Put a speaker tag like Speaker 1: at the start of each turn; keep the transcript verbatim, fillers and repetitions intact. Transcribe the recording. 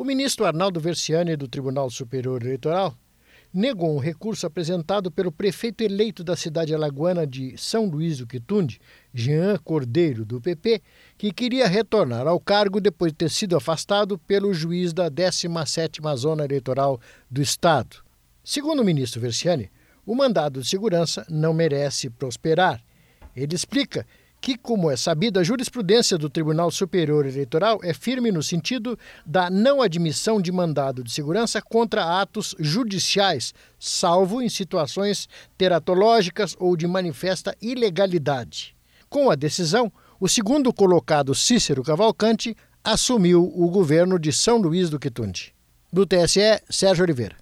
Speaker 1: ministro Arnaldo Versiani, do Tribunal Superior Eleitoral, negou um recurso apresentado pelo prefeito eleito da cidade alagoana de São Luís do Quitunde, Jean Cordeiro, do P P, que queria retornar ao cargo depois de ter sido afastado pelo juiz da décima sétima Zona Eleitoral do Estado. Segundo o ministro Versiani, o mandado de segurança não merece prosperar. Ele explica que, como é sabido, a jurisprudência do Tribunal Superior Eleitoral é firme no sentido da não admissão de mandado de segurança contra atos judiciais, salvo em situações teratológicas ou de manifesta ilegalidade. Com a decisão, o segundo colocado Cícero Cavalcante assumiu o governo de São Luís do Quitunde. Do T S E, Sérgio Oliveira.